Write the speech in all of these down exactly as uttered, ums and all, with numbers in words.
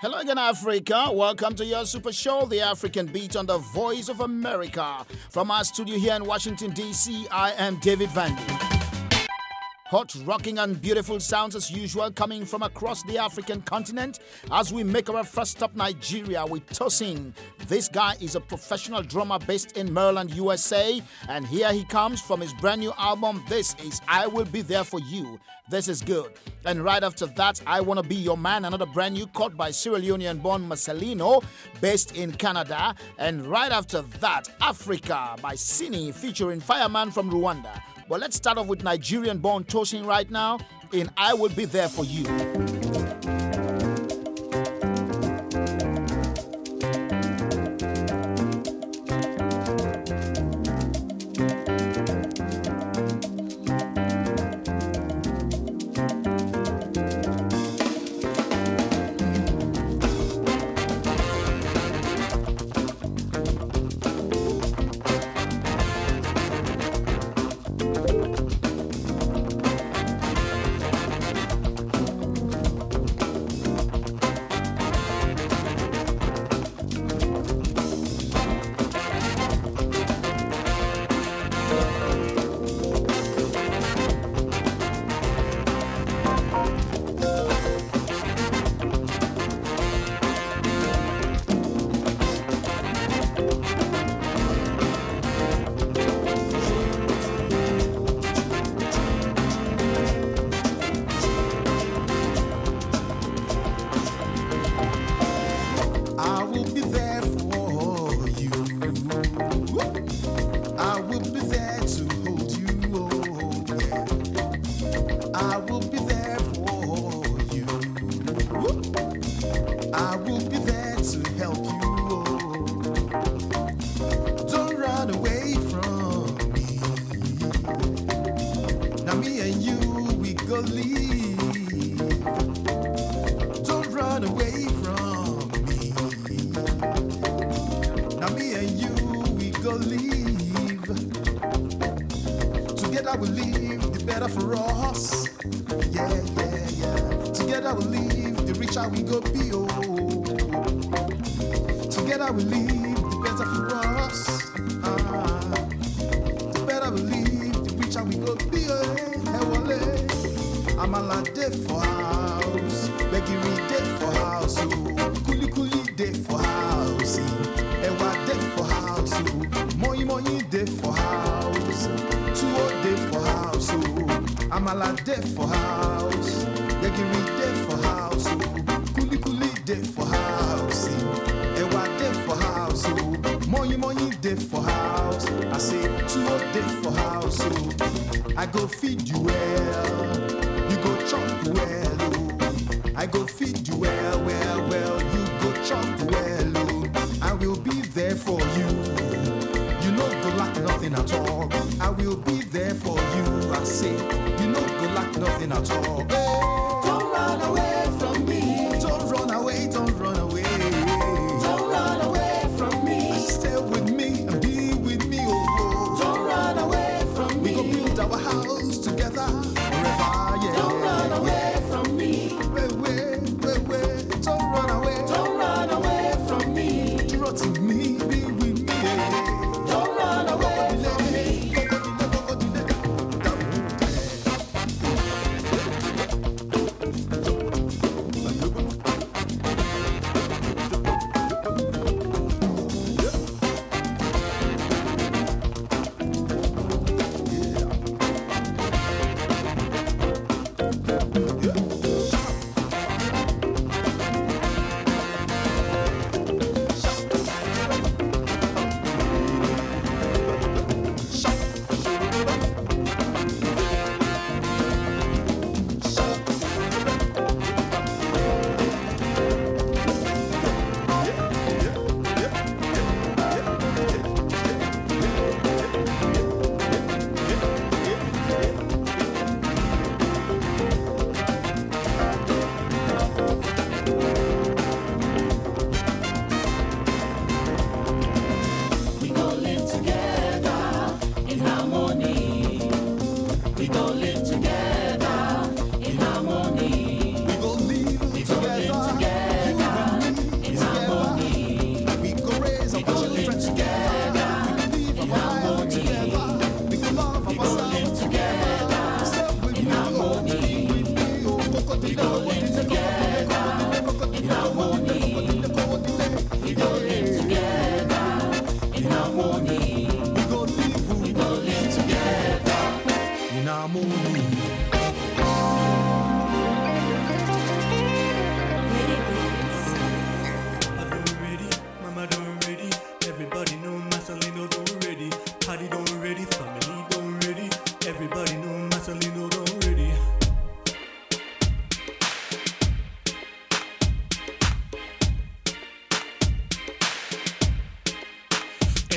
Hello again, Africa. Welcome to your super show, The African Beat on the Voice of America. From our studio here in Washington, D C, I am David Vandy. Hot, rocking and beautiful sounds as usual coming from across the African continent as we make our first stop Nigeria with Tosin. This guy is a professional drummer based in Maryland, U S A, and here he comes from his brand new album. This is I Will Be There For You. This is good. And right after that, I Wanna Be Your Man, another brand new cut by Sierra Leonean-born Marcelino, based in Canada. And right after that, Africa by Sini featuring Fireman from Rwanda. But let's start off with Nigerian-born Tosin right now in I Will Be There For You.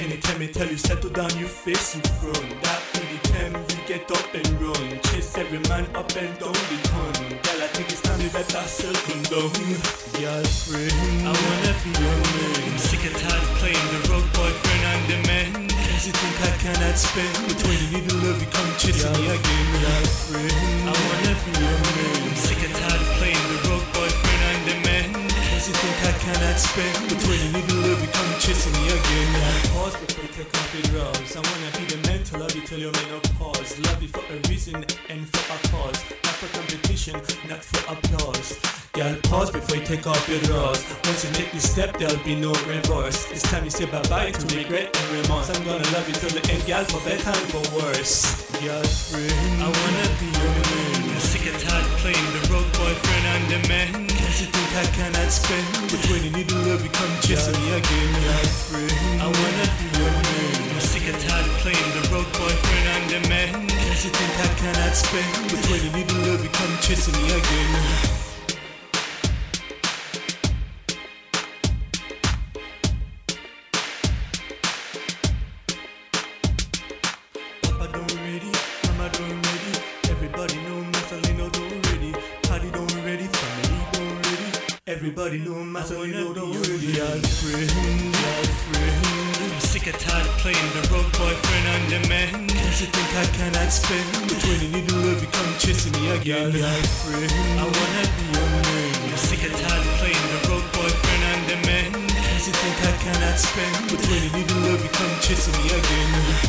Anytime I tell you settle down, you face in front. That anytime you get up and run, chase every man up and down the con. Girl, I think it's time you better settle down. Girlfriend, I wanna be your man. I'm sick and tired of playing the road boyfriend and the man. Cause you think I cannot spend, but when you need a love, you come chasing me again. Girlfriend, I wanna be your man. I'm sick and tired of playing the road boyfriend and the man. Cause you think I cannot spend, but when you need a love, you come chasing me again. Pause before you take off your rose. I wanna be the man to love you till you menopause. Love you for a reason and for a cause. Not for competition, not for applause. Girl, pause before you take off your drawers. Once you take this step, there'll be no reverse. It's time you say bye-bye to regret and remorse. I'm gonna love you till the end, girl, for better and for worse. Girlfriend, I wanna be your man. I'm sick and tired of playing the road boyfriend and the man. Cause you think I cannot spend, but when you need a love, you come chasing me again. Girlfriend, I wanna be your man. I'm sick and tired of playing the road boyfriend and the man. Cause you think I cannot spend, but when you need a love, you come chasing me again. Everybody know my son, you know don't ready. Girlfriend, girlfriend, I'm sick and tired of playing the road boyfriend and the man. Cause you think I cannot spend, but when you need a love, you come chasing me again. Girlfriend, I wanna be your man. I'm sick and tired of playing the road boyfriend and the man. Cause you think I cannot spend, but when you need a love, you come chasing me again.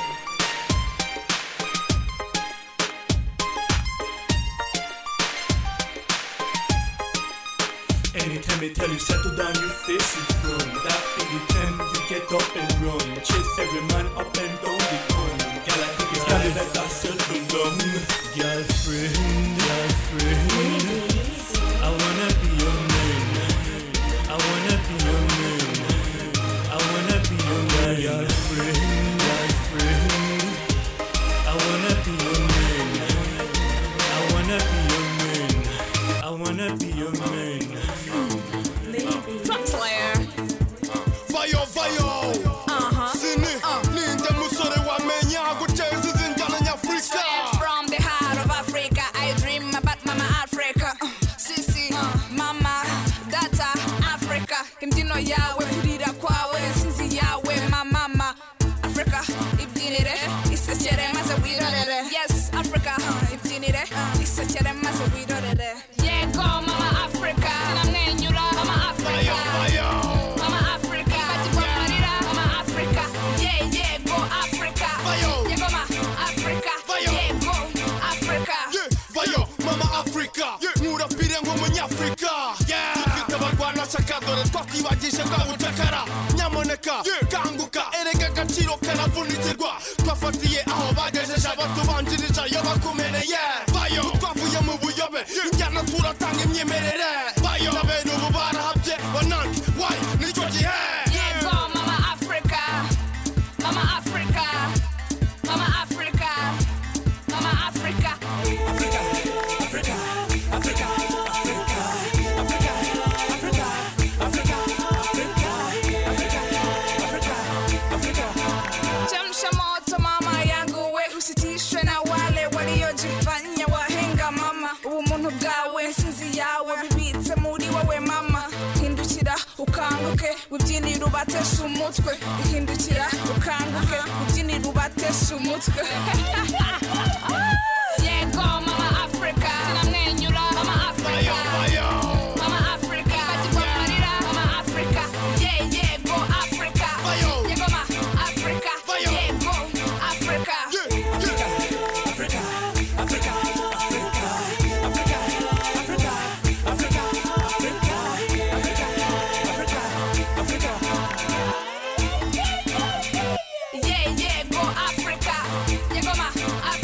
Anytime they tell you settle down, you face in front. That anytime you get up and run, chase every man up and down the con. Girl, I think it's time that I settle down. Girlfriend, girlfriend, I wanna be your man. I wanna be your man. I wanna be your man. Girlfriend, girlfriend, I wanna be your man. I wanna be your man. I wanna be your man. Drum Slayer. Vayo, vayo. Uh-huh. Sini, ninde musore wamenya gucheza izingana nyafrika. Straight from the heart of Africa, I dream about Mama Africa. Uh, Sisi, uh, Mama, Data, Africa. Kimdino yawe, kurira kwawe, sinzi yawe, mama, Africa. Ibdinire, isa chere maza wirorere. Yes, Africa. Ibdinire, isa chere maza wirorere. Yeah, go Mama Africa. Namnenyura Mama Africa. Mama Africa. Batibamarira Mama Africa. Yeah, yeah, go Africa. Yeah, go Mama Africa. Yeah, go Africa. Yeah, vayo, Mama Africa. Murapire nk'umunyafrika. Dufite abarwana shakadore twakwibagije kwa bucakara. Nyamuneka kanguka erega agaciro karavunitirwa. Twafatiye aho bagejeje abatubanjirije iyo bakumeneye. Vayo, twavuye mu buyobe. Injyana turatanga imyemerere. Vayo, n'abene ubu barahabye banange. Why? Nicyo gihe. Yeah, go Mama Africa. Mama Africa. Mama Africa. Mama Africa. Africa, Africa, Africa, Africa, Africa, Africa, Africa, Africa, Africa, Africa. Chemsha moto mama yangu we, usitishwe na wale waliojifanya wahenga mama. Umuntu bwawe sinzi yawe bibitse muri wowe mama. Hindukira ukanguke ubyinira ubatesha umutwe. Hindukira ukanguke ubyinira ubatesha umutwe. Yeah, go Mama Africa. Namnenyura Mama Africa. Mama Africa. Batibamarira Mama Africa. Yeah, yeah, go Africa. Yeah, go Mama Africa. Yeah, go Africa. Africa, Africa, Africa, Africa, Africa, Africa, Africa, Africa, Africa, Africa. Yeah, yeah, go Africa. Yeah, go Mama Africa.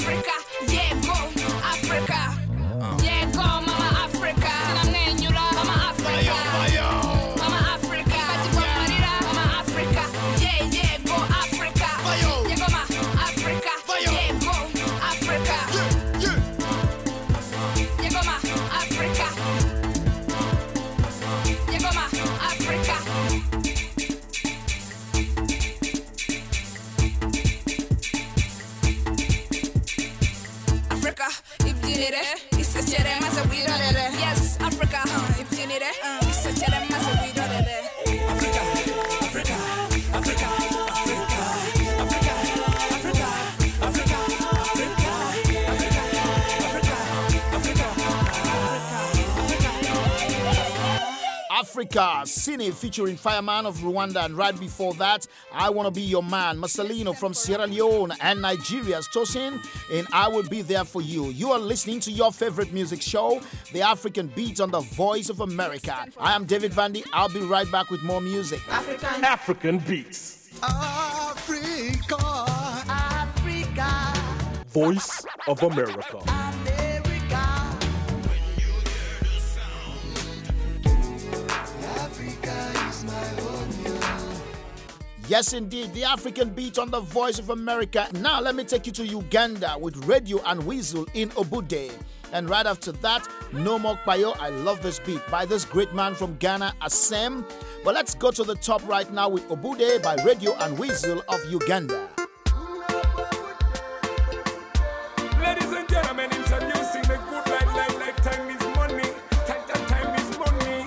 Kisochere maze wirorere. Africa, Africa, Africa, Africa, Africa, Africa, Africa, Africa, Cine featuring Fireman of Rwanda, and right before that, I Wanna Be Your Man, Marcelino from Sierra Leone, and Nigeria's Tosin in I Will Be There For You. You are listening to your favorite music show, The African Beat on the Voice of America. I am David Vandy. I'll be right back with more music. African, African Beats. Africa, Africa, Voice of America. America. Yes, indeed, the African Beat on the Voice of America. Now, let me take you to Uganda with Radio and Weasel in Obude. And right after that, No More Payo. I love this beat by this great man from Ghana, Asem. But let's go to the top right now with Obude by Radio and Weasel of Uganda. Ladies and gentlemen, introducing the good life, life, like time is money. Time, time, time is money.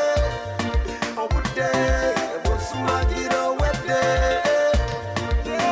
Obude,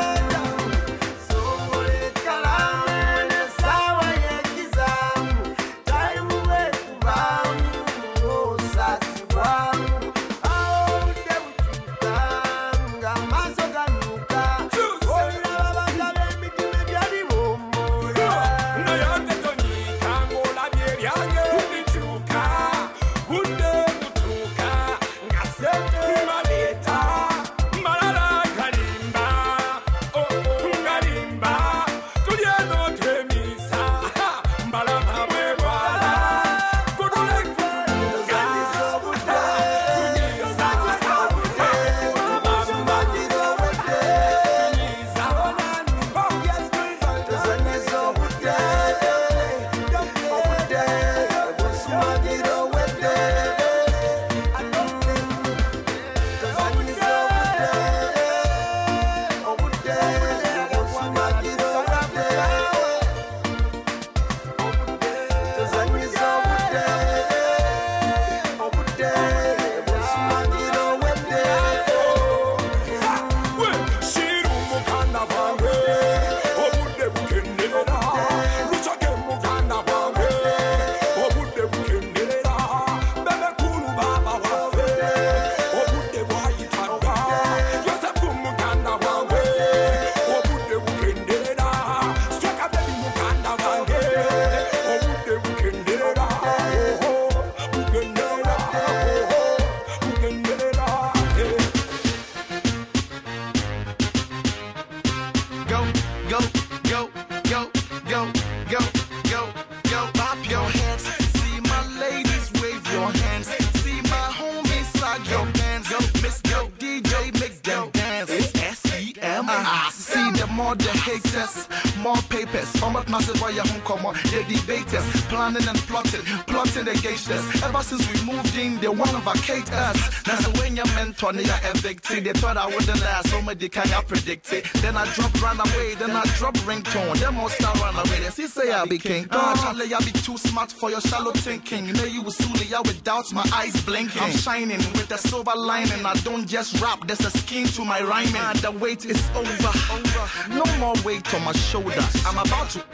haters, more papers. How much massive why you home come on? They debaters, planning and plotting, plotting against us. Ever since we moved in, they want to vacate us. That's the way your mentor, they are evicted. They thought I wouldn't last, so many can I predict it. Then I drop run away, then I drop ringtone. Them all start run away. They see say I be king. God, Charlie, I be too smart for your shallow thinking. You know you was Suli, I without my eyes blinking. I'm shining with a silver lining. I don't just rap, there's a scheme to my rhyming. And the wait is over. No more weight on my shoulders. I'm about to.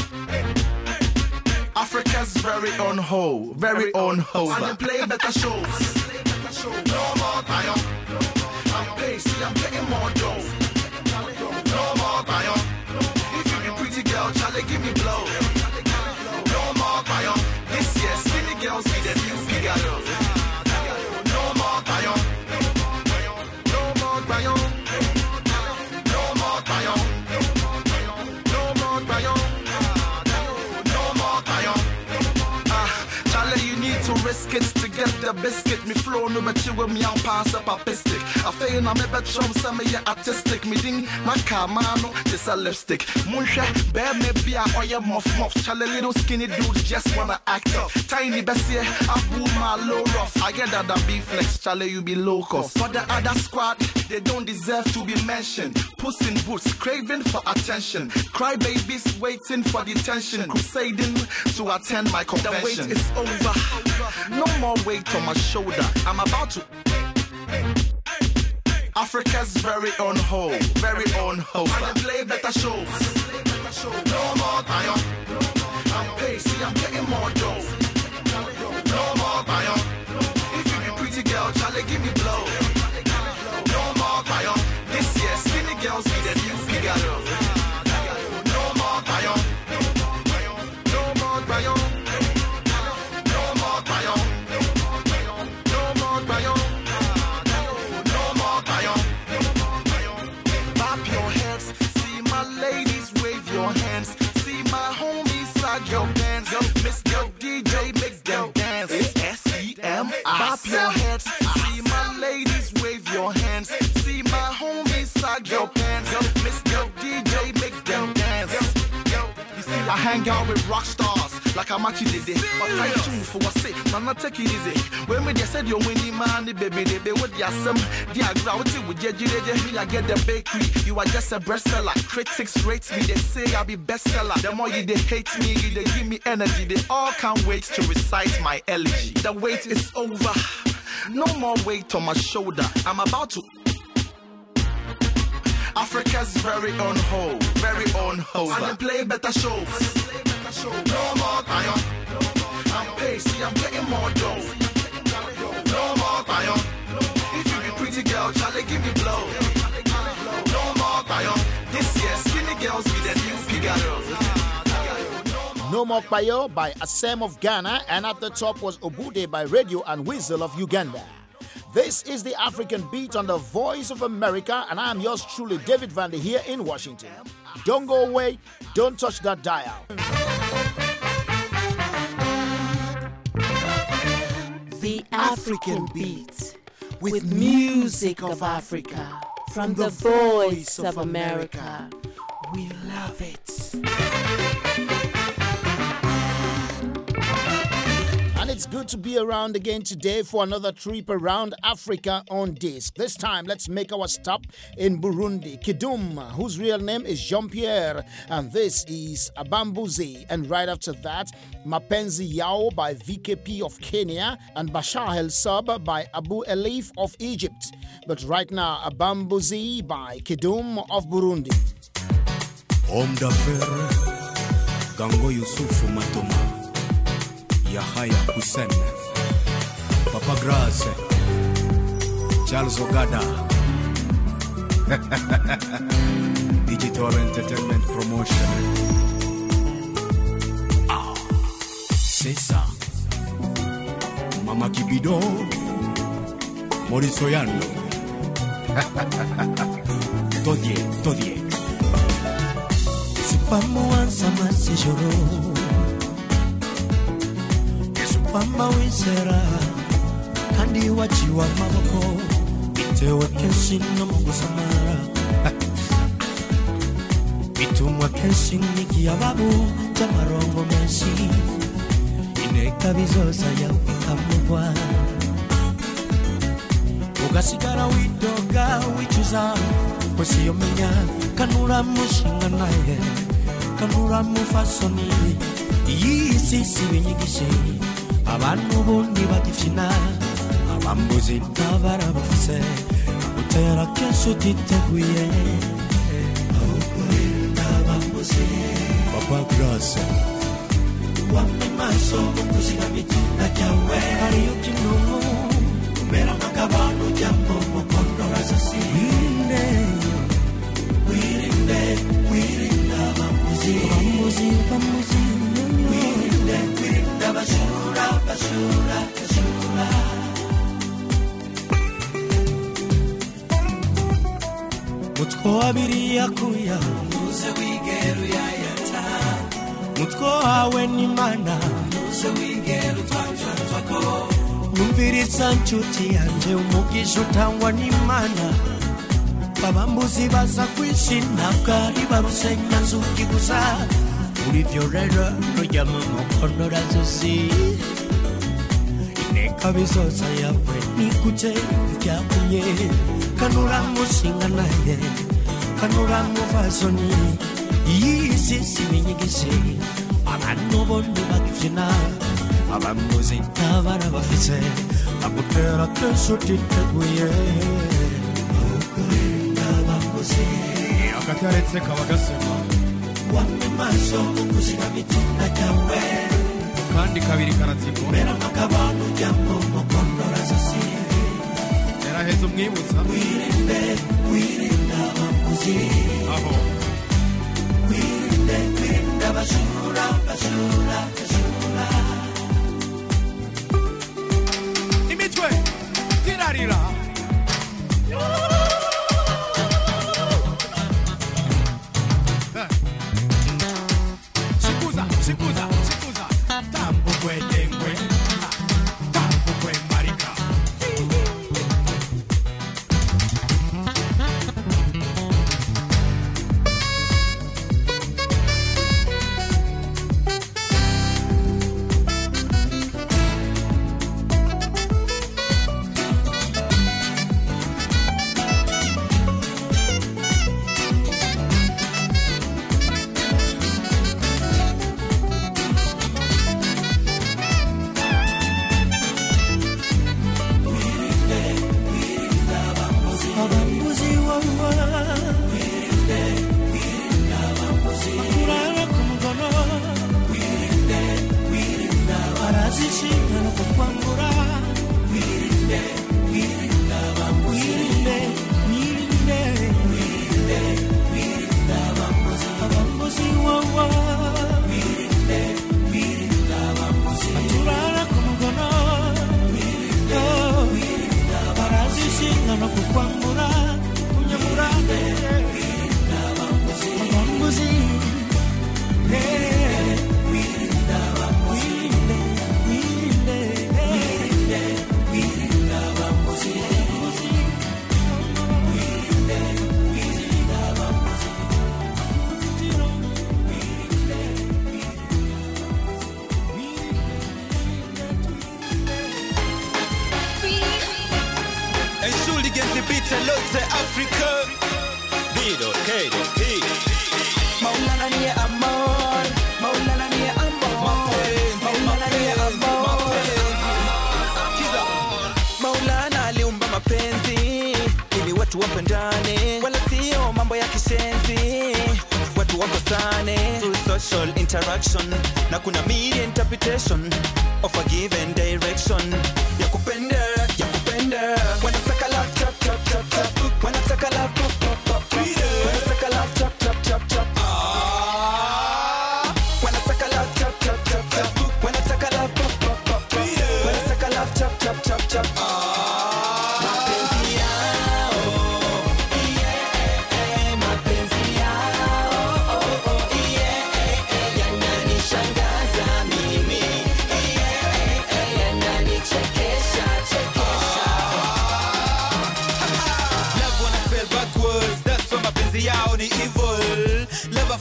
Africa's very own hoe, very own hoe. And they play better shows. No more Bayon. I'm pacey, I'm getting more dough. No more Bayon. If you be pretty girl, Charlie, give me blow. No more Bayon. This year, skinny girls be the new Figaro. No more Bayon. No more Bayon. No more Bayon. No more Bayon. No more Bayon. Ah, Charlie, you need to risk it to get the biscuit. Me flow no but you with me and pass up a pistic. I feel na me bet some some me artistic. Me ding my car mano, this a lipstick. Munsha, bear me be a oya muff muff. Charlie little skinny dudes just wanna act up. Tiny Bessie, I boom my low rough. I get that that be flex, Charlie you be low cost. For the other squad, they don't deserve to be mentioned. Puss in boots, craving for attention. Cry babies waiting for detention. Crusading to attend my convention. The wait is over. No more weight on my shoulder. I'm about to. Africa's very own hoe, very own hoe. And they play better shows. No more Bayon. I'm pacey, I'm getting more dough. No more Bayon. If you be pretty girl, Charlie, give me blow. No more Bayon. This year, skinny girls be the new Figaro. No more Bayon. No more Bayon. No more Bayon. No more Bayon. No more Bayon. Bop your heads, see my ladies wave your hands. See my homies sag your bands. Yo, Miss Yo D J, make them dance. S E M I. Bop your heads, see my ladies wave your hands. See my homies sag your pants. Yo, Miss Yo D J, make them dance. You see, I hang out with rock stars like I'm actually did it. But I tune for what's it, man, I take it easy. When me just said you're winning man, the baby, they be with your some. The gravity with your G D me, I get the bakery. You are just a bestseller. Critics rate me, they say I'll be bestseller. The more you they hate me, you they give me energy. They all can't wait to recite my elegy. The wait is over. No more weight on my shoulder. I'm about to. Africa's very own hoe, very own hoe. And they play better shows. No more Bayon. I'm pacey, I'm getting more dough. No more Bayon. If you be pretty girl, Charlie, give me blow. No more Bayon. This year, skinny girls be the new Figaro. No More Bayo by Asem of Ghana, and at the top was Obude by Radio and Weasel of Uganda. This is the African Beat on the Voice of America, and I am yours truly, David Vandy, here in Washington. Don't go away, don't touch that dial. The African Beat, with music of Africa, from the Voice of America. We love it. And it's good to be around again today for another trip around Africa on disc. This time, let's make our stop in Burundi. Kidum, whose real name is Jean-Pierre, and this is Abambuzi. And right after that, Mapenzi Yao by V K P of Kenya and Bashar El Sab by Abu Elif of Egypt. But right now, Abambuzi by Kidum of Burundi. Homme d'affaires, Gango Yusufu Matoma. Yahaya Hussein, Papa Grace, Charles Ogada, Digital Entertainment Promotion. Ah, c'est ça. Mama Kibido, Maurice Oyando. Todie, Todie. C'est pas moi, ça m'a séjourné. Pamba winsera kandi wachiwa maboko itewe kenshi no mugusamara bitumwa kenshi nk'ikiyababu cy'amarongo menshi ineka bizoza yabikamugwa ugasigara widoga wicuza kwesi yomenya kanura mushinga naye kanura mufasoni iyi sisi binyigishe abantu bundi bagifina abambuzi ntabara bafise utera kenshi utiteguye abambuzi Papa Grace wame maso mukuzira mitinda jawe kariyo kinumu umera makabano jambo mukondora sasi wirinde wirinde wirinde abambuzi abambuzi abambuzi wirinde wirinde bashura bashura bashura mutko abiri yakuya uze wigeru yayata mutko awe ni mana uze wigeru twanja twako numviritsa nshuti yanje umugisha utangwa ni mana babambuzi baza kwishina bwari barusenya nzuki gusa urivyo rero nujya mu mukono razosi ineka bizoza yawe nikuje byakumye kanura mushinga naye kanura mufasoni yisi siminyigishe abantu bondi bagifina abambuzi ntabara bafise agutera kenshi utiteguye abambuzi akataretse kabagasema wame maso mukuzira mitinda jawe kandi kabiri karatsinda mera makabano jambo mukondora sasi eraheze umwibutsa wirinde wirinde abambuzi aho wirinde wirinde bashura bashura bashura imitwe tirarira Shikuza, shikuza, shikuza Tambu kwe dengwe Tambu kwe marika abambuzi wawa wirinde wirinde abambuzi kurara kumugono wirinde wirinde barazishinga no kukwambura wirinde wirinde abambuzi wirinde wirinde wirinde wirinde abambuzi abambuzi wawa wirinde wirinde abambuzi kurara kumugono wirinde wirinde barazishinga no kukwambura kunyamura wirinde abambuzi abambuzi wirinde abambuzi wirinde wirinde wirinde abambuzi wirinde wirinde abambuzi Entschuldigen Sie bitte Leute Afrika Bido, Kedo, Hi Maulana ni amor Maulana ni amor Maulana ni amor Kiza Maulana aliumba mapenzi ili watu wapendane wala sio mambo ya kishenzi watu wakosane through social interaction na kuna media interpretation of a given direction ya kupenda ya kupenda wanataka love chop chop chop chop wanataka love pop pop pop wanataka love chop chop chop chop wanataka love chop chop chop chop wanataka love pop pop pop wanataka love chop chop chop chop mapenzi yao yeah mapenzi yao yeah yananishangaza mimi yeah yananichekesha chekesha love wanna spell backwards that's why mapenzi yao ni evil love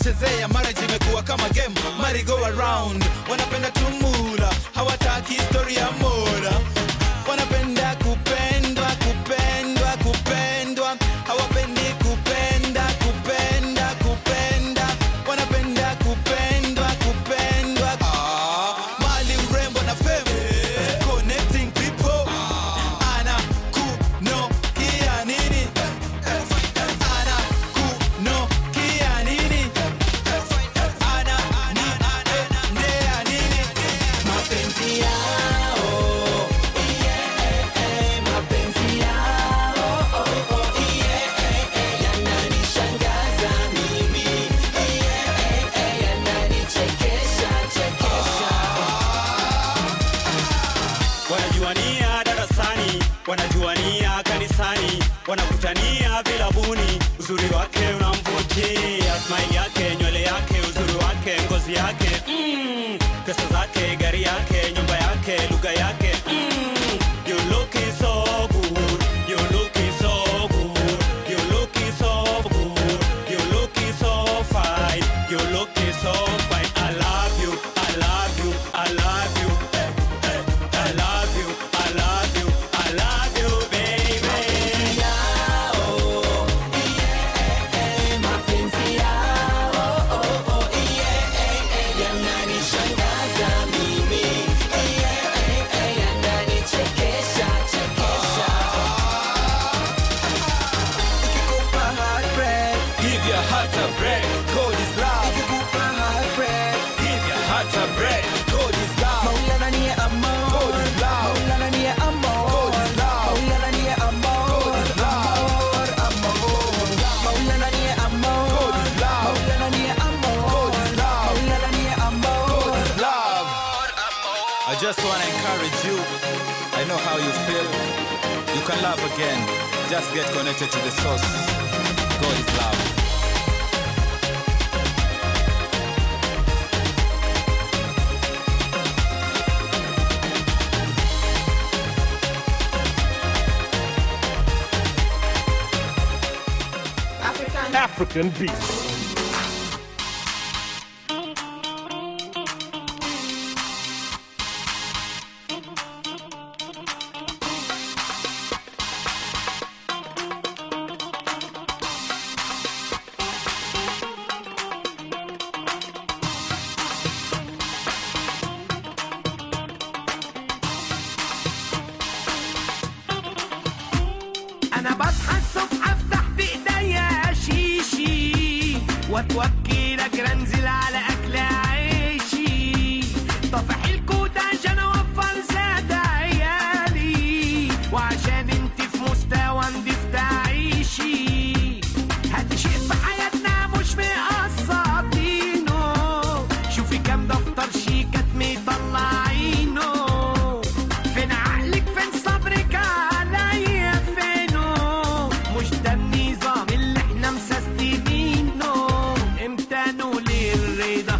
wanachezea mara jimekuwa kama game mari go around wanapenda tumula hawataki story ya mola wanapenda kupendwa kupendwa kupendwa hawapendi kupenda kupenda kupenda wanapenda kupendwa kupendwa ah mali urembo na fame connecting people ana kuno kia nini ana kuno kia nini ana ndea nini mapenzi yao yeah mapenzi yao oh oh yeah yananishangaza mimi yeah yananichekesha chekesha wanajuania darasani wanajuania kanisani wanakutania vilabuni uzuri wake unamvutia smile yake nywele yake uzuri wake ngozi yake mm. pesa zake gari yake nyumba yake lugha yake mm. you looking so good you looking so good you looking so good you looking so fine you looking so fine I love you I love you I love you I love you, I love you, I love you, baby. Mapenzi yao, yeah, mapenzi yao, oh oh yeah, yananishangaza mimi, yeah, yananichekesha chekesha. ikikupa heartbreak give your heart a break God is love ikikupa heartbreak give your heart a break God is love Maulana niye amor God is love Maulana niye amor God is love Maulana niye amor God is love amor Maulana niye amor God is love Maulana niye amor God is love Maulana niye amor God is love I just want to encourage you I know how you feel you can love again just get connected to the source God is love African Beats. انا بصحى الصبح افتح بايديا شيشي واتوكلك انزل على اكل عيشي طفح الكوت عشان اوفر زاد عيالي وعشان انت في مستوى نضيف تعيشي هاتي شيء في حياتنا مش مقسطينه شوفي كام دفتر شيكات مطلعينه فين عقلك فين صبرك عليا فينه مش ده النظام اللي احنا مسستمينه امتى نقول الرضا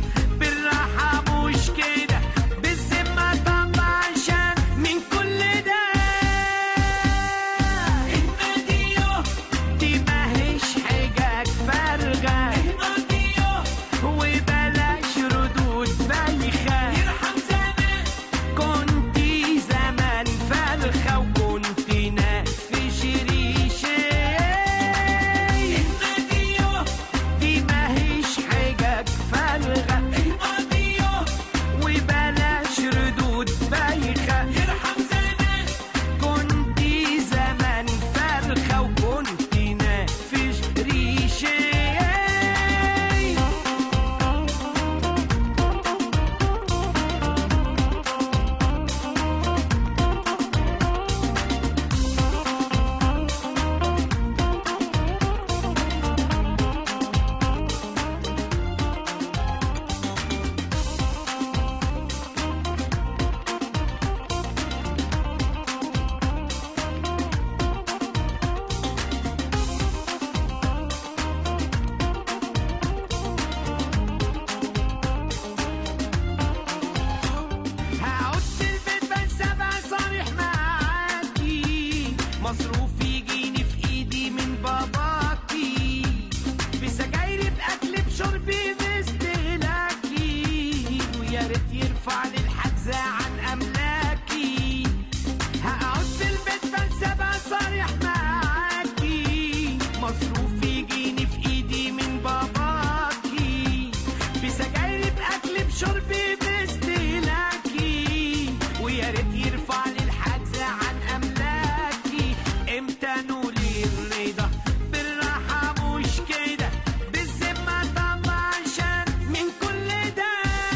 شربي باستهلاكي ويا ريت يرفع لي الحجز عن املاكي امتى نولي الرضا بالراحه مش كده بالذمه طبعا شان من كل ده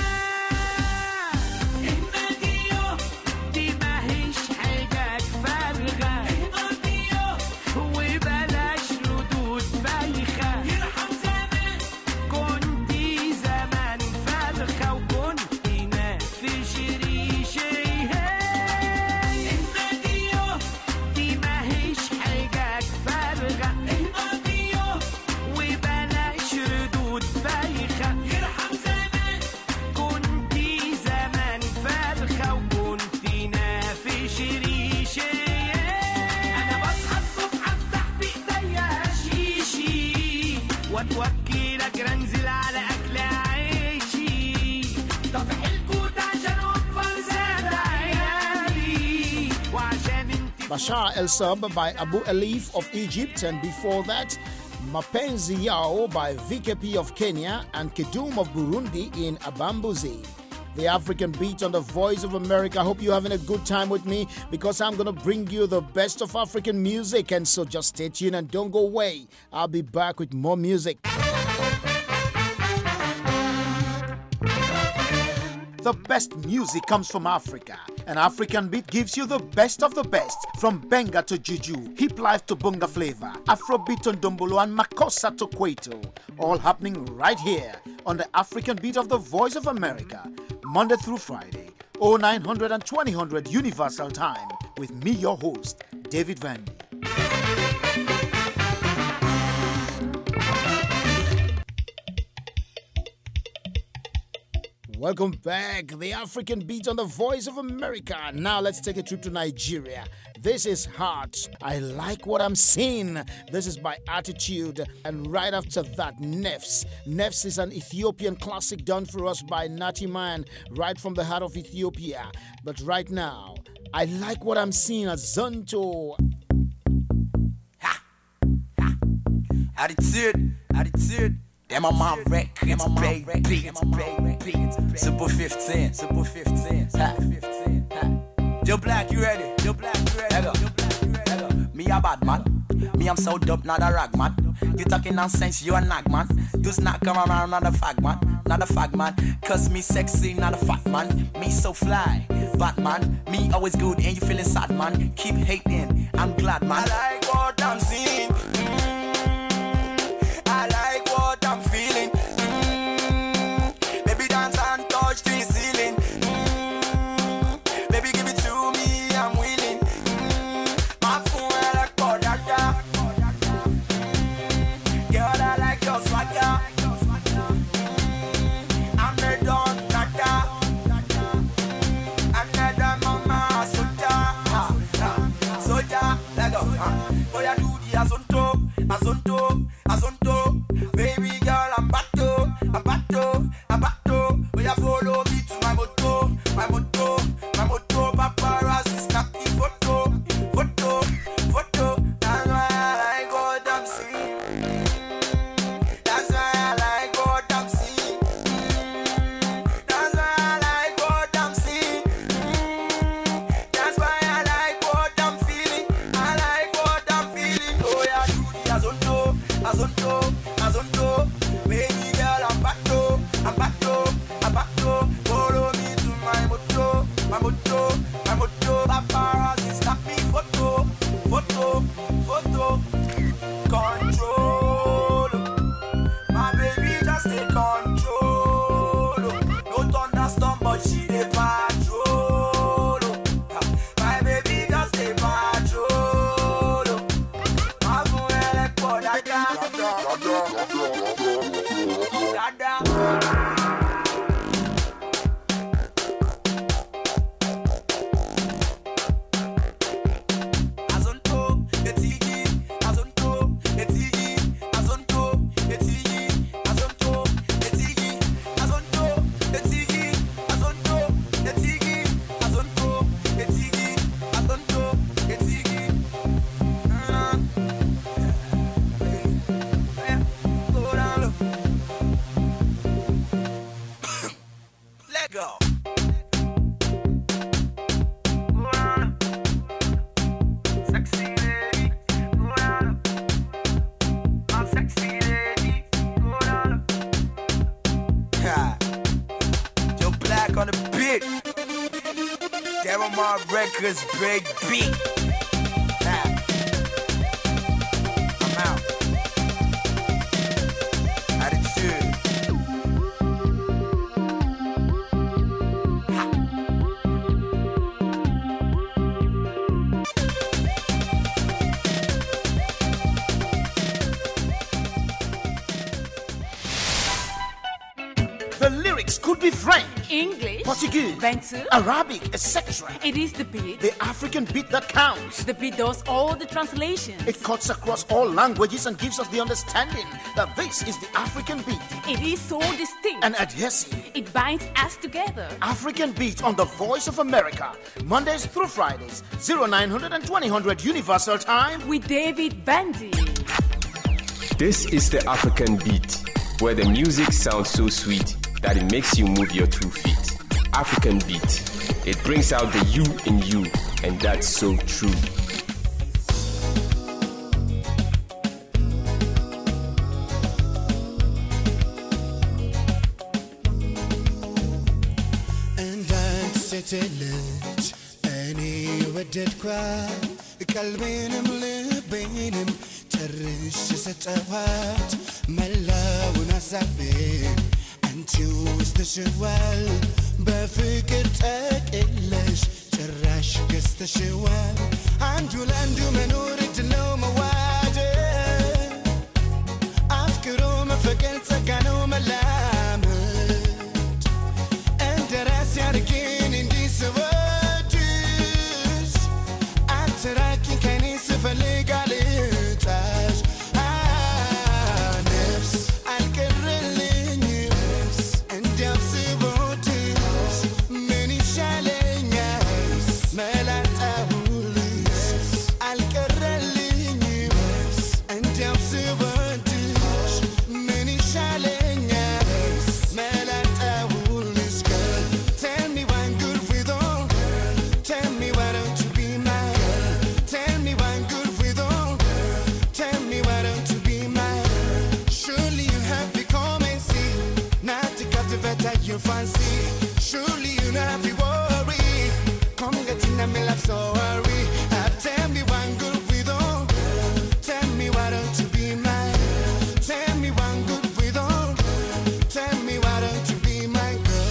الماديو دي ماهيش حاجات فارغه الماديو وبلاش ردود بايخه يرحم زمان كنتي زمان فرخه وكنتي نافش ريشي الماديو دي ماهيش حاجات فارغه الماديو وبلاش ردود بايخه يرحم زمان كنتي زمان فرخه وكنتي نافش ريشي انا بصحى الصبح افتح بايديا شيشي واتوكلك انزل على اكل عيشي طفح الكوت عشان اوفر زاد عيالي وعشان انت Bashar El Sub by Abu Elif of Egypt, and before that, Mapenzi Yao by V K P of Kenya and Kidum of Burundi in Abambuzi. The African Beat on the Voice of America. I hope you're having a good time with me because I'm going to bring you the best of African music, and so just stay tuned and don't go away. I'll be back with more music. The best music comes from Africa. An African Beat gives you the best of the best, from Benga to Juju, Hip Life to Bunga Flavor, Afrobeat to Ndombolo and Makossa to Kwaito. All happening right here on the African Beat of the Voice of America, Monday through Friday, oh nine hundred and twenty hundred Universal Time, with me, your host, David Vandy. Welcome back, the African Beat on the Voice of America. Now let's take a trip to Nigeria. This is Heart. I like what I'm seeing. This is by Attitude. And right after that, Nefs. Nefs is an Ethiopian classic done for us by Nati Man, right from the heart of Ethiopia. But right now, I like what I'm seeing at Zonto. Attitude, attitude. Them on my record, it's baby, it's baby, Super fifteen, Super fifteen, Super fifteen. Joe Black, you ready? Joe Black, you ready? Joe Black, you ready? Me a bad man, me I'm so dope, not a rag man. You talking nonsense, you a nag man. Does not come around, not a fag man, not a fag man. Cause me sexy, not a fat man. Me so fly, Batman. Me always good and you feeling sad man. Keep hating, I'm glad man. I like what I'm seeing. I like what I'm feeling. Mm, baby, dance and touch the ceiling. Mm, baby, give it to me, I'm willing. Mm, my phone, I like Kodaka. Girl, I like your swagger. Mm, I'm the Don Naka. I'm the Mama Soja. Soja, let go. Oh, yeah, do the Azon. Let go. Sexy lady, go down. My sexy lady, go down. Ha. Joe Black on the beat. Deramar Records, big beat. Ha. I'm out. Attitude. The lyrics could be French, English, Portuguese, Bantu, Arabic, et cetera. It is the beat. The African beat that counts. The beat does all the translations. It cuts across all languages and gives us the understanding that this is the African beat. It is so distinct and adhesive. It binds us together. African beat on the Voice of America, Mondays through Fridays, oh nine hundred and twenty hundred Universal Time with David Vandy. This is the African beat, where the music sounds so sweet that it makes you move your two feet. African beat. It brings out the you in you, and that's so true. And I'd settle it anywhere did cry. Kalbinum libinum Tarish setawat Malawuna Sabin Antius the Shawal Bafik at English Tarash gets the Shawal Andulandu Menuri to know my wade Afkaroma forget Sakanoma Lamet And the rest again in this world. Raki kanisa falegalitas ah nefs alkerrelinyus endiapsibotis meni shalenyas melatahulis alkerrelinyus endiapsibotis meni shalenyas melatahulis. Girl, tell me why I'm good with all. Tell me why don't you be mine. Tell me why I'm good with all. Tell me why don't you be mine. Surely you have become and see. Not to captivate that you fancy. Surely you not be worried. Come get in and me love so worry. Uh, tell me why I'm good with all. Tell me why don't you be mine. Tell me why I'm good with all. Tell me why don't you be my girl.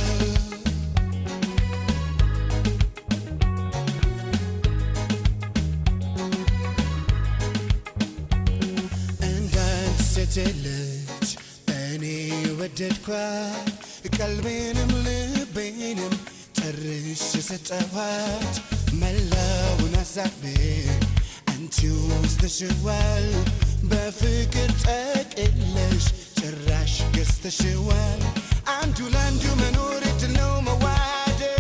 Settled anywhere did cry Kalbinum libinum Tarish setawat Malawuna Sabin Antius the Shawal Bafik at English Tarash gets the Shawal Andulandu Menuri to know my wade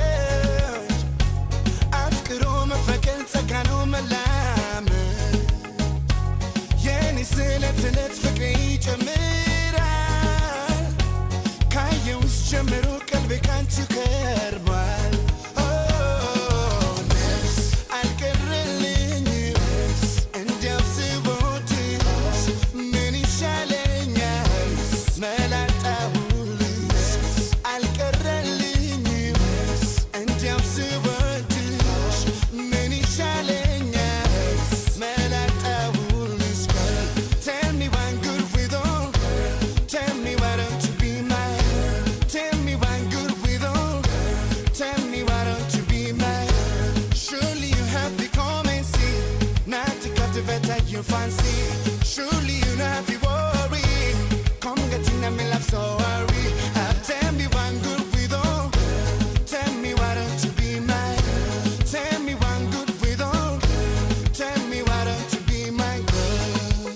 Afkaroma Fakal Sakanoma Lamet Yeni Selet فكري جميرة كاي وسجمرو قلبي كانت كربال أوه نفس الكرليني عندي أبسيبوتيس مني شالينيس ملات أبوليس الكرليني عندي أبسيبوتيس مني شالينيس ملات أبوليس. Tell me why I'm good with all. Tell me why don't you be mine. Tell me why I'm good with all. Tell me why don't you be mine. Surely you have become and see. Not to captivate that you fancy. Surely you not be worried. Come get in and me love so worry. Uh, tell me why I'm good with all. Tell me why don't you be mine. Tell me why I'm good with all. Tell me why don't you be my girl.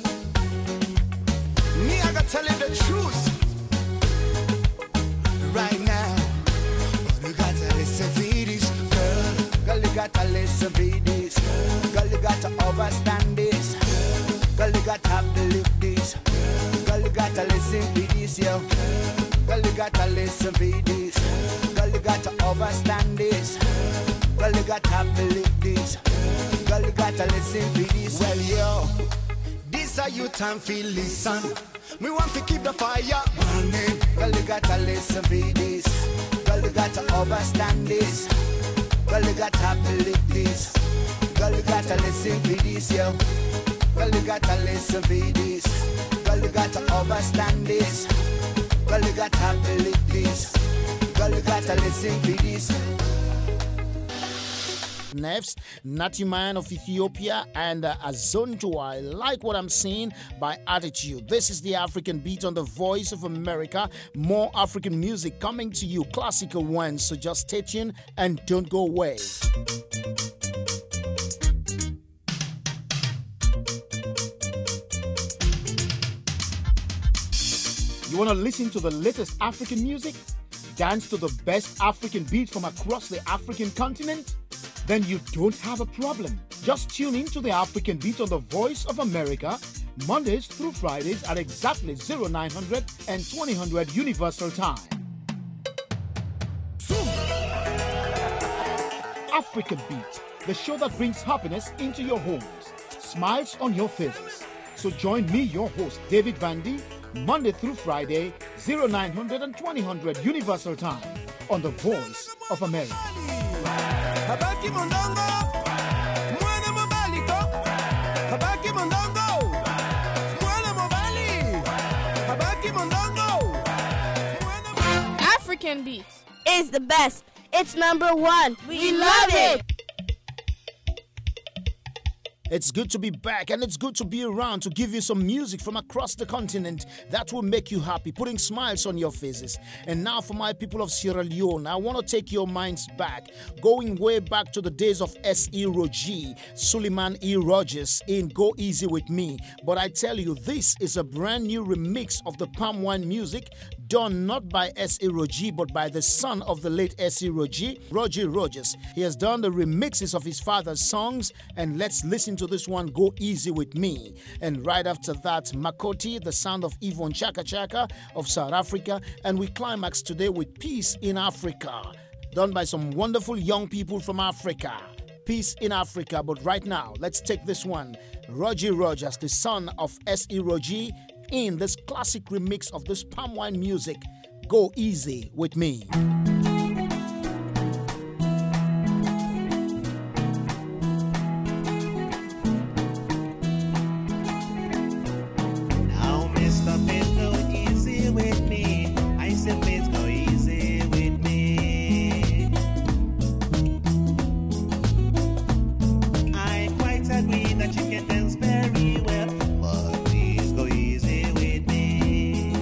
Me, I gotta tell you the truth right now. But you gotta listen to this, girl. Girl, you gotta listen to this. Girl, you gotta understand this. Girl, you gotta believe this. Girl, you gotta listen to this, yo. Girl, you gotta listen to this. Girl, you got to understand this. Girl, you got to believe this. Girl, you got to listen to this. Well, yo, this are you time feel listen. We want to keep the fire burning. Girl, you got to listen to this. Girl, you got to understand this. Girl, you got to believe this. Girl, you got to listen to this, yo. Girl, you got to listen to this. Girl, you got to understand this. Girl, you got to believe this. Girl, you got to listen to this. Nefs, Natty Man of Ethiopia, and uh, Azonto. I like what I'm seeing by Attitude. This is the African Beat on the Voice of America. More African music coming to you, classical ones. So just stay tuned and don't go away. You want to listen to the latest African music? Dance to the best African beats from across the African continent? Then you don't have a problem. Just tune in to the African Beat on the Voice of America, Mondays through Fridays at exactly oh nine hundred and twenty hundred Universal Time. African Beat, the show that brings happiness into your homes, smiles on your faces. So join me, your host, David Vandy, Monday through Friday, oh nine hundred and twenty hundred Universal Time on the Voice of America. Habaki Mondongo, Mwana Mobaliko, Habaki Mondongo, Mwana Mobali, Habaki Mondongo. African Beats is the best. It's number one. We, we love it. It's good to be back, and it's good to be around to give you some music from across the continent that will make you happy, putting smiles on your faces. And now for my people of Sierra Leone, I want to take your minds back, going way back to the days of S E. Rogi, Suleiman E. Rogers in Go Easy With Me. But I tell you, this is a brand new remix of the Palm Wine music, done not by S E. Rogi, but by the son of the late S E. Rogi, Roger Rogers. He has done the remixes of his father's songs, and let's listen to this one, Go Easy With Me. And right after that, Makoti, the sound of Yvonne Chaka Chaka of South Africa, and we climax today with Peace in Africa, done by some wonderful young people from Africa. Peace in Africa. But right now, let's take this one, Roger Rogers, the son of S E. Rogi, in this classic remix of this palm wine music, Go Easy With Me. Now, Mister Please go easy with me. I said, please go easy with me. I quite agree that you can dance very well, but please go easy with me.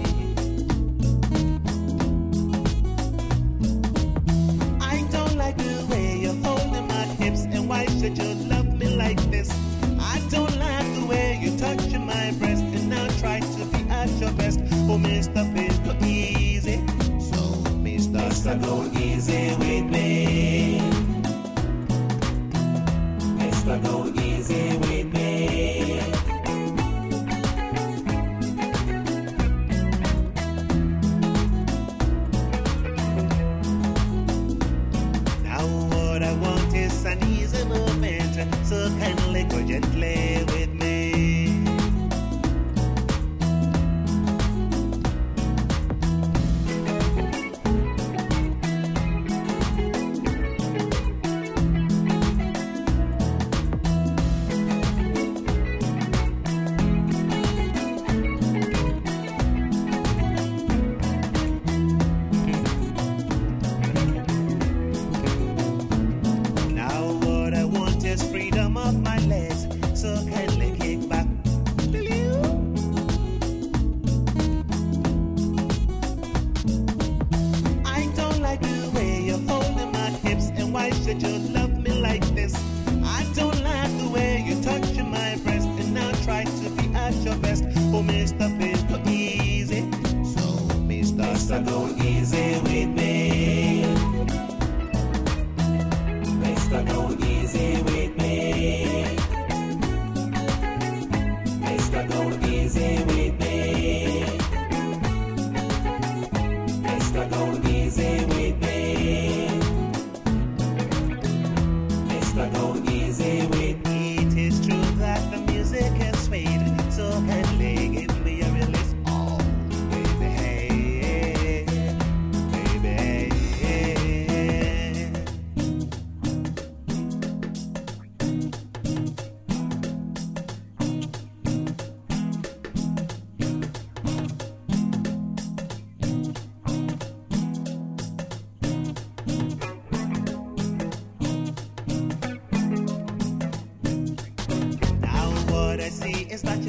I don't like the way you're holding my hips, and why should you love me like this? I don't like the way you're touching my breast, and now try to be at your best. Oh, Mister Please go easy. So, Mister Mister Go easy with me. Mister Go easy with me. Now what I want is an easy movement, so kindly go gently with me. Now what I want is freedom of my legs, so kindly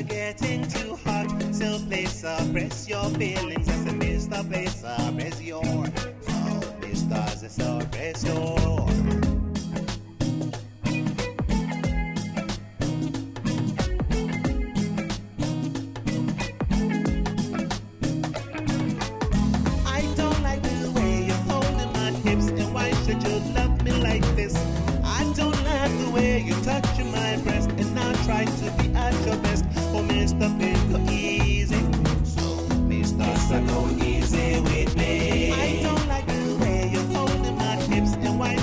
getting too hot. So please suppress your feelings. I said, Mister, please suppress your. Oh, Mister, suppress your. I don't like the way you're holding my hips, and why should you love me like this? I don't like the way you touch my breast, and now try to be at your best. Oh, Mister, please go easy. So, Mister, so go easy with me. I don't like the way you're holding my hips, and why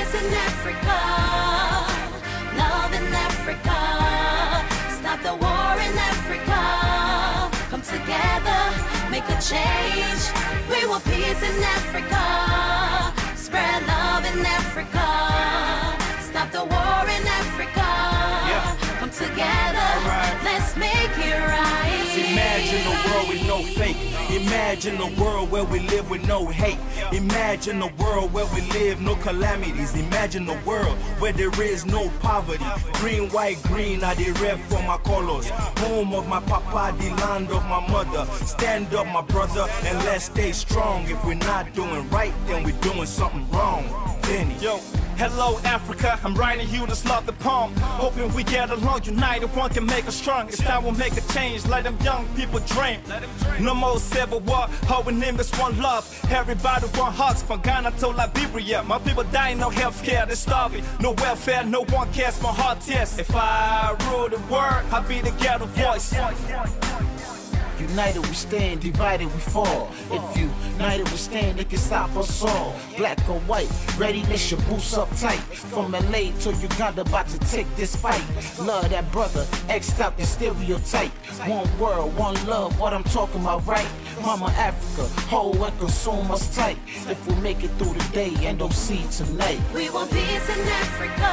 peace in Africa. Love in Africa. Stop the war in Africa. Come together, make a change. We want peace in Africa. Spread love in Africa. Stop the war in Africa. Yeah. Come together, right. Let's make it right. Imagine a world with no fake. Imagine a world where we live with no hate. Imagine a world where we live no calamities. Imagine a world where there is no poverty. Green, white, green are the red for my colors. Home of my papa, the land of my mother. Stand up, my brother, and let's stay strong. If we're not doing right, then we're doing something wrong. Benny. Yo. Hello Africa, I'm writing you this love the poem. Hoping we get along, united, one can make us strong. It's time we'll make a change, let them young people dream. No more civil war, all we name is one love. Everybody want hugs from Ghana to Liberia. My people dying, no health care, they're starving. No welfare, no one cares, my heart tears. If I rule the world, I'll be the ghetto voice. United we stand, divided we fall. If you united we stand, it can stop us all. Black or white, ready, let your boots up tight. From L A to Uganda, about to take this fight. Love that brother, X'd out the stereotype. One world, one love, what I'm talking about, right? Mama Africa, hold and consume us tight. If we make it through the day and don't see tonight. We want peace in Africa,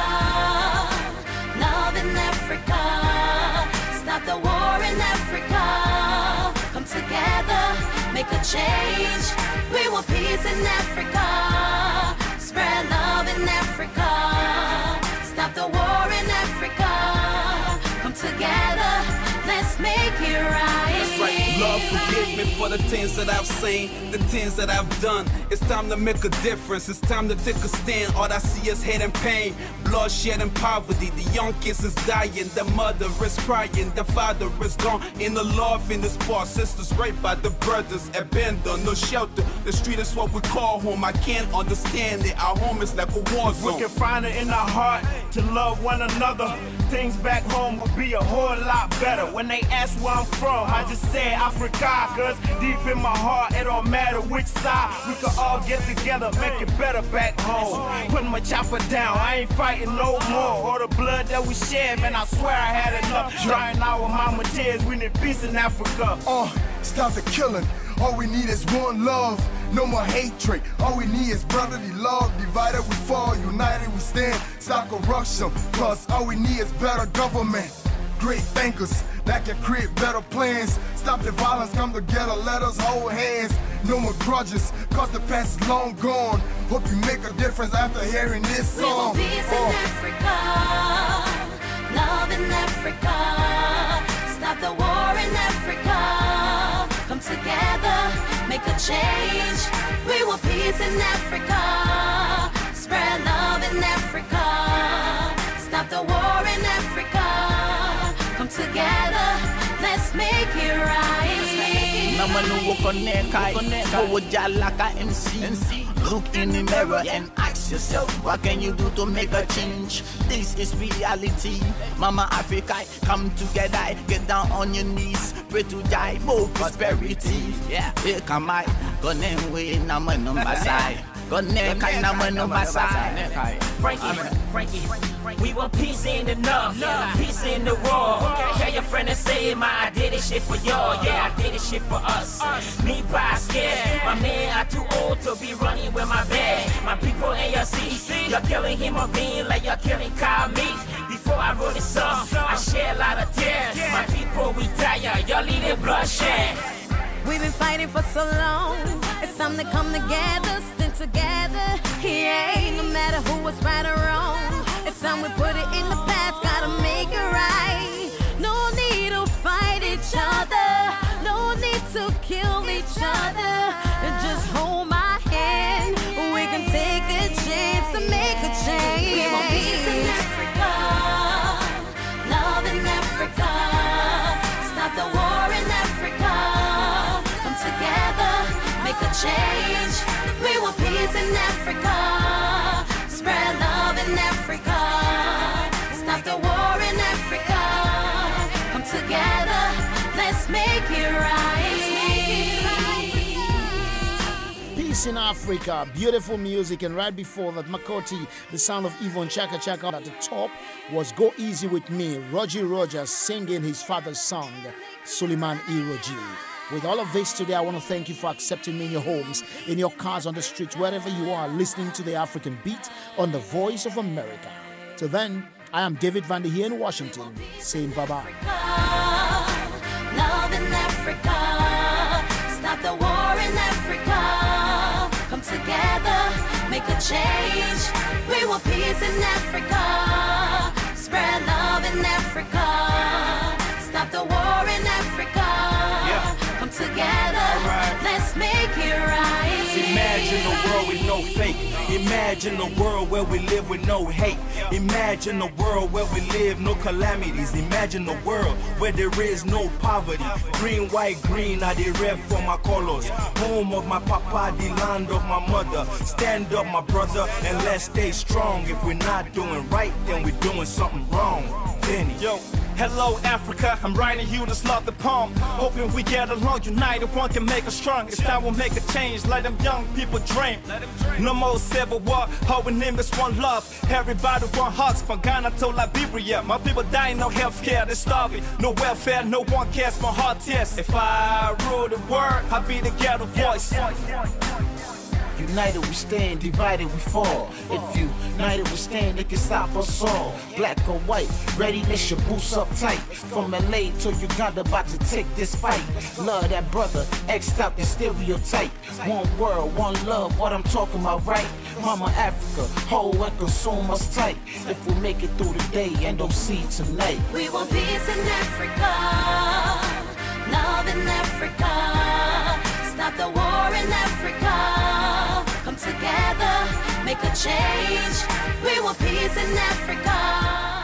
love in Africa. Stop the war in Africa. Come together, make a change. We want peace in Africa. Spread love in Africa. Stop the war in Africa. Come together, let's make it right. That's right. Lord, forgive me for the things that I've seen, the things that I've done. It's time to make a difference. It's time to take a stand. All I see is hate and pain, bloodshed and poverty. The young kids is dying, the mother is crying, the father is gone. In the love in the sport, sisters raped by the brothers, abandoned, no shelter. The street is what we call home. I can't understand it. Our home is like a war zone. We can find it in our heart to love one another. Things back home would be a whole lot better. When they ask where I'm from, I just say Africa. Cause deep in my heart, it don't matter which side. We can all get together, make it better back home. Putting my chopper down, I ain't fighting no more. All the blood that we shed, man, I swear I had enough. Drying our mama tears, we need peace in Africa. Uh, stop the killing. All we need is one love, no more hatred. All we need is brotherly love. Divided we fall, united we stand. Stop corruption, cause all we need is better government. Great thinkers that can create better plans. Stop the violence, come together, let us hold hands. No more grudges, cause the past is long gone. Hope you make a difference after hearing this song. We want peace in Africa, love in Africa. Stop the war in Africa. Come together, make a change. We want peace in Africa. Spread love in Africa. Stop the war in Africa. Come together, let's make it right. Look in the mirror and ask yourself, what can you do to make a change? This is reality. Mama Africa, come together, get down on your knees, pray to die, more prosperity. Yeah, here come I, gonna win a man on my side. Gonna kind of man on my side. Frankie, Frankie, we want peace ain't enough. Peace in the world. Tell your friend and say, ma, I did this shit for y'all. Yeah, I did this shit for us. Me by scared. My man, I too old to be running with my bag. My people in your city, you're killing him or being like you're killing Kyle Meek. Before I wrote this song, I shed a lot of tears. My people, we tired. Y'all leaving bloodshed. We've been fighting for so long. It's time to come together, stand together. Yeah, no matter who was right or wrong. It's time we put it in the past, gotta make it right. No need to fight each other. No need to kill each other. Just hold my hand. We can take a chance to make a change. We want peace in Africa, love in Africa. Stop the war in Africa. Come together, make a change. We want peace in Africa. Spread love in Africa. Stop the war in Africa. Come together, let's make it right. Peace Peace in Africa, beautiful music. And right before that, Makoti, the sound of Yvonne Chaka Chaka. At the top was Go Easy With Me, Roger Rogers singing his father's song, Suleiman E. Roji. With all of this today, I want to thank you for accepting me in your homes, in your cars, on the streets, wherever you are, listening to the African Beat on the Voice of America. Till then, I am David Vandy here in Washington, saying bye-bye. Love in Africa, stop the war in Africa. Come together, make a change. We want peace in Africa. Spread love in Africa. Stop the war in Africa. Yeah. Come together, right. Let's make it right. Imagine a world with no fake. Imagine a world where we live with no hate. Imagine a world where we live no calamities. Imagine a world where there is no poverty. Green, white, green are the red for my colors. Home of my papa, the land of my mother. Stand up, my brother, and let's stay strong. If we're not doing right, then we're doing something wrong. Benny. Yo. Hello Africa, I'm writing you this love the poem. Hoping we get along, united, one can make us strong. It's time we'll make a change, let them young people dream. No more civil war, all we name is one love. Everybody want hearts from Ghana to Liberia. My people dying, no health care, they're starving. No welfare, no one cares, my heart tears. If I rule the world, I'll be the ghetto voice. United we stand, divided we fall. If you united we stand, it can stop us all. Black or white, readiness your boots up tight. From L A to Uganda, about to take this fight. Love that brother, X out the stereotype. One world, one love, what I'm talking about, right? Mama Africa, hold and consume us tight. If we make it through the day and don't see tonight. We want peace in Africa, love in Africa. Stop the war in Africa. Come together, make a change. We want peace in Africa.